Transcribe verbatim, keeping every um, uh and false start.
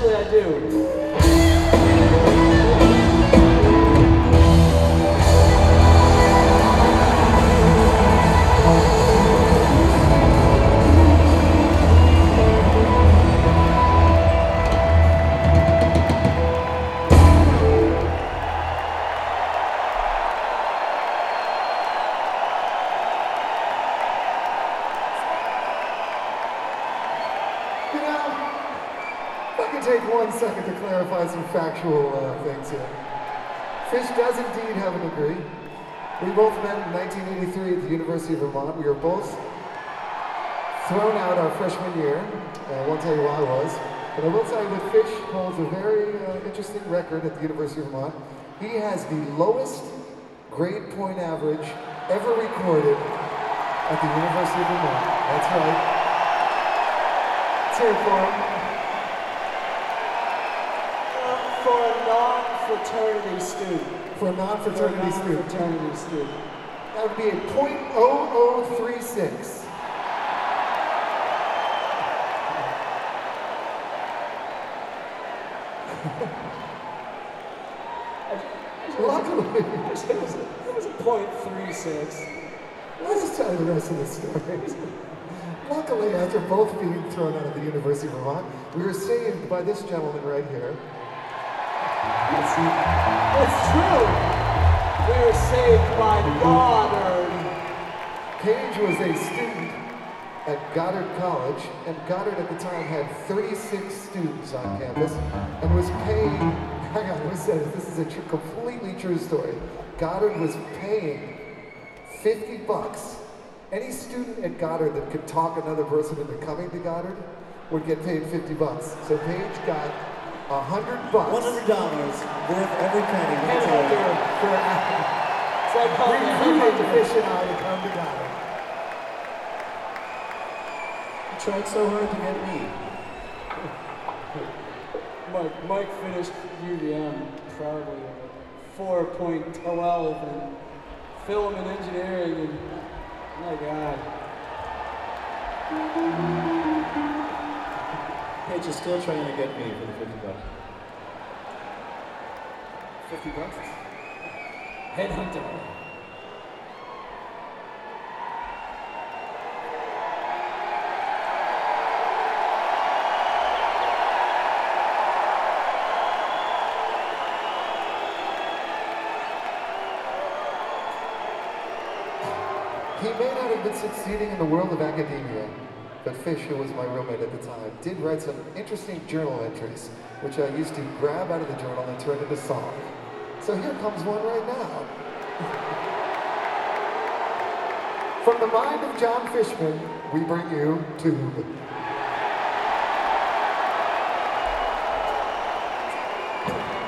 Actually, I do. Take one second to clarify some factual uh, things here. Fish does indeed have a degree. We both met in nineteen eighty-three at the University of Vermont. We were both thrown out our freshman year. I won't tell you why I was, but I will tell you that Fish holds a very uh, interesting record at the University of Vermont. He has the lowest grade point average ever recorded at the University of Vermont. That's right. Let's hear it for him. For a non-fraternity student. For a non-fraternity For a student. non-fraternity student. That would be a point oh oh three six. Luckily, it was, it was, a, it was a point three six. Let's just tell you the rest of the story. Luckily, after both being thrown out of the University of Vermont, we were saved by this gentleman right here. It's, it's true. We were saved by Goddard. Paige was a student at Goddard College, and Goddard at the time had thirty-six students on campus and was paying, hang on, who said this? This is a tr- completely true story. Goddard was paying fifty bucks. Any student at Goddard that could talk another person into coming to Goddard would get paid fifty bucks. So Paige got a hundred bucks. One hundred dollars worth every penny. Headhunter for It's like calling a recruiting headhunter. Fish and I to come to Goddard. You tried so hard to get me. Mike, Mike finished U V M proudly at four point twelve in film and engineering, and my God. Paige is still trying to get me for the fifty bucks. fifty bucks? Headhunter. He may not have been succeeding in the world of academia, but Fish, who was my roommate at the time, did write some interesting journal entries, which I used to grab out of the journal and turn into song. So here comes one right now. From the mind of John Fishman, we bring you Tube.